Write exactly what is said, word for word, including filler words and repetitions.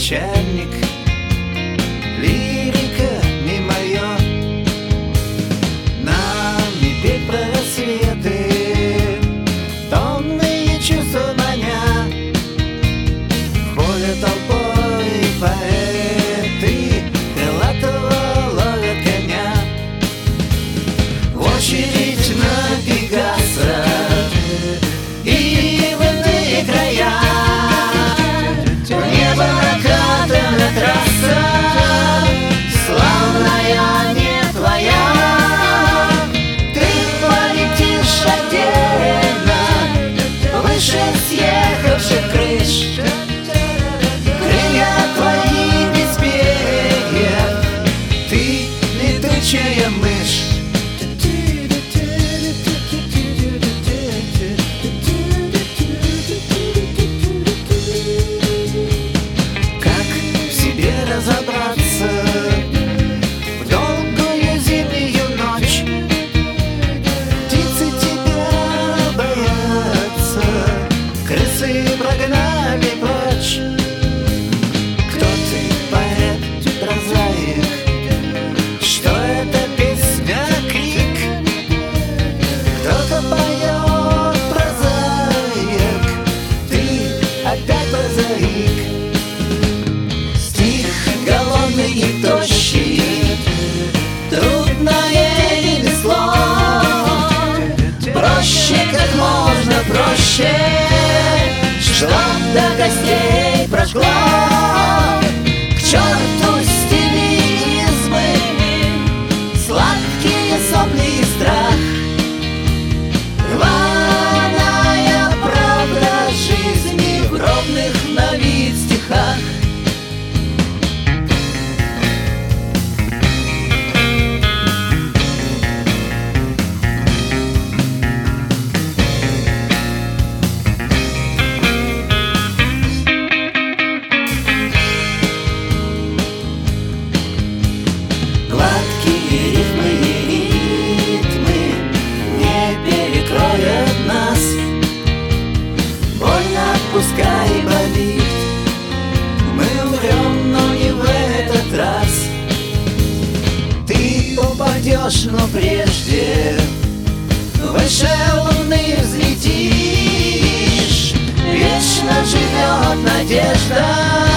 начальник, лирика не моё. Нам не петь про рассветы, томные чувства маня. Ходят толпой поэты, крылатого ловят коня. В очередь на Пегаса и в иные края. Небо накатана трасса, славная не твоя. Ты полетишь отдельно, выше съехавших крыш. Крылья твои без перьев, ты летучая мышь. Разобраться в долгую зимнюю ночь. Птицы тебя боятся, крысы прогнали прочь. Кто ты, поэт, прозаик? Что это песня, крик? Кто-то поет прозаик, ты опять прозаик. И тощий, трудное ремесло. Проще, как можно проще, чтоб до костей прожгло. К черту стилизмы, сладкие сопли и страх. Рваная правда жизни в ровных на вид стихах. Гладкие рифмы и ритмы не перекроют нас. Больно, пускай болит, мы умрем, но не в этот раз. Ты упадешь, но прежде выше луны взлетишь. Вечно живет надежда.